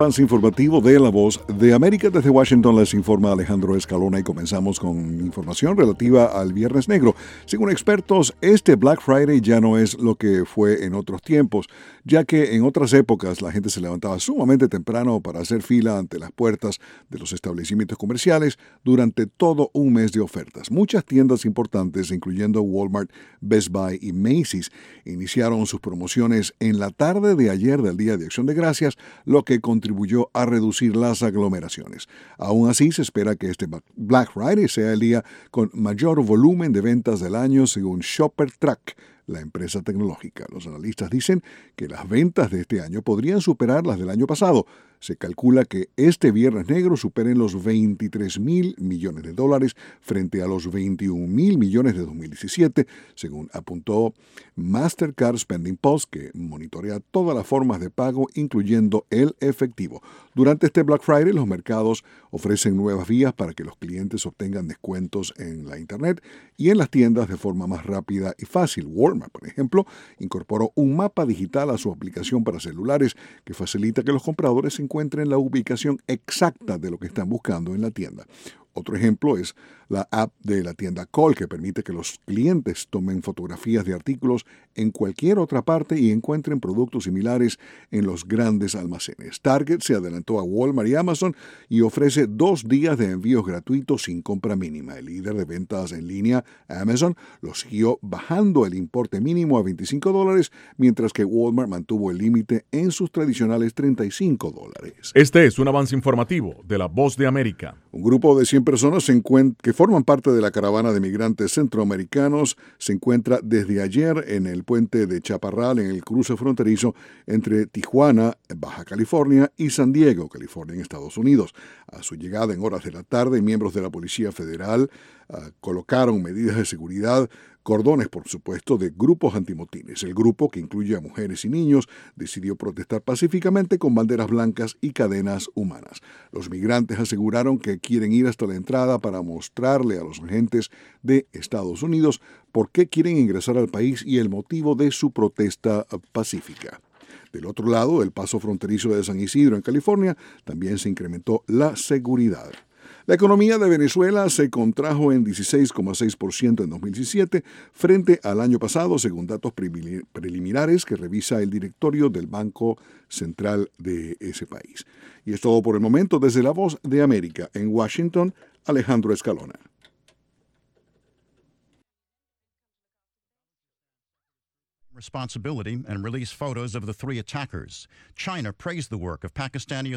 Avance informativo de La Voz de América. Desde Washington les informa Alejandro Escalona y comenzamos con información relativa al Viernes Negro. Según expertos, este Black Friday ya no es lo que fue en otros tiempos, ya que en otras épocas la gente se levantaba sumamente temprano para hacer fila ante las puertas de los establecimientos comerciales durante todo un mes de ofertas. Muchas tiendas importantes, incluyendo Walmart, Best Buy y Macy's, iniciaron sus promociones en la tarde de ayer del Día de Acción de Gracias, lo que contribuyó a reducir las aglomeraciones. Aún así, se espera que este Black Friday sea el día con mayor volumen de ventas del año, según ShopperTrack, la empresa tecnológica. Los analistas dicen que las ventas de este año podrían superar las del año pasado. Se calcula que este Viernes Negro superen los 23,000 millones de dólares frente a los 21,000 millones de 2017, según apuntó Mastercard Spending Pulse, que monitorea todas las formas de pago, incluyendo el efectivo. Durante este Black Friday, los mercados ofrecen nuevas vías para que los clientes obtengan descuentos en la Internet y en las tiendas de forma más rápida y fácil. Walmart, por ejemplo, incorporó un mapa digital a su aplicación para celulares que facilita que los compradores encuentren la ubicación exacta de lo que están buscando en la tienda. Otro ejemplo es la app de la tienda Call, que permite que los clientes tomen fotografías de artículos en cualquier otra parte y encuentren productos similares en los grandes almacenes. Target se adelantó a Walmart y Amazon y ofrece 2 días de envíos gratuitos sin compra mínima. El líder de ventas en línea, Amazon, lo siguió bajando el importe mínimo a $25, mientras que Walmart mantuvo el límite en sus tradicionales $35. Este es un avance informativo de La Voz de América. Un grupo de 100 personas que forman parte de la caravana de migrantes centroamericanos se encuentra desde ayer en el puente de Chaparral, en el cruce fronterizo entre Tijuana, Baja California, y San Diego, California, en Estados Unidos. A su llegada en horas de la tarde, miembros de la Policía Federal colocaron medidas de seguridad, cordones, por supuesto, de grupos antimotines. El grupo, que incluye a mujeres y niños, decidió protestar pacíficamente con banderas blancas y cadenas humanas. Los migrantes aseguraron que quieren ir hasta la entrada para mostrarle a los agentes de Estados Unidos por qué quieren ingresar al país y el motivo de su protesta pacífica. Del otro lado, el paso fronterizo de San Isidro, en California, también se incrementó la seguridad. La economía de Venezuela se contrajo en 16,6% en 2017 frente al año pasado, según datos preliminares que revisa el directorio del Banco Central de ese país. Y es todo por el momento. Desde La Voz de América, en Washington, Alejandro Escalona. Responsibility and release photos of the 3 attackers. China praised the work of Pakistani